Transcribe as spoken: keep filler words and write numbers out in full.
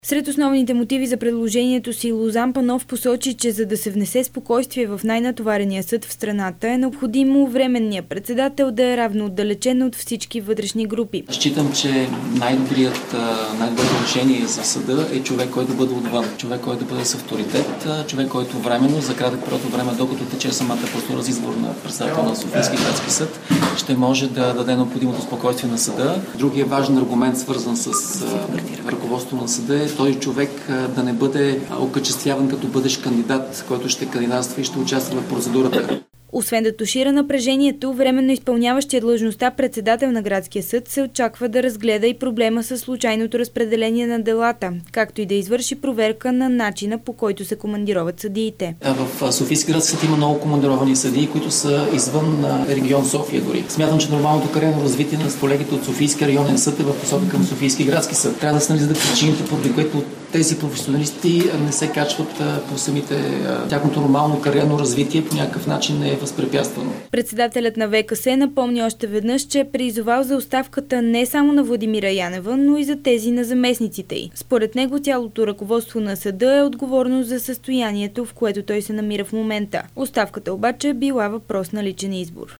Сред основните мотиви за предложението си Лозан Панов посочи, че за да се внесе спокойствие в най-натоварения съд в страната е необходимо временният председател да е равно отдалечен от всички вътрешни групи. Считам, че най-добрият, най-доброто решение за съда е човек, който да бъде отвън, човек, който да бъде с авторитет, човек, който временно, за кратък период от време, докато тече самата процедура за избор на председател на Софийски градски съд, ще може да даде необходимото спокойствие на съда. Другият важен аргумент, свързан с ръководството на съда, е този човек да не бъде окачествяван като бъдещ кандидат, който ще кандидатства и ще участва в процедурата. Освен да тушира напрежението, временно изпълняващия длъжността председател на градския съд се очаква да разгледа и проблема с случайното разпределение на делата, както и да извърши проверка на начина, по който се командироват съдиите. В Софийски градски съд има много командировани съдии, които са извън регион София дори. Смятам, че нормалното кариерно развитие на колегите от Софийски районен съд е в посока към Софийски градски съд. Трябва да се анализират причините, поради които тези професионалисти не се качват по самите тяхното нормално кариерно развитие, по някакъв начин не е възпрепятствано. Председателят на В К С напомни още веднъж, че е призовал за оставката не само на Владимира Янева, но и за тези на заместниците й. Според него цялото ръководство на съда е отговорно за състоянието, в което той се намира в момента. Оставката обаче била въпрос на личен избор.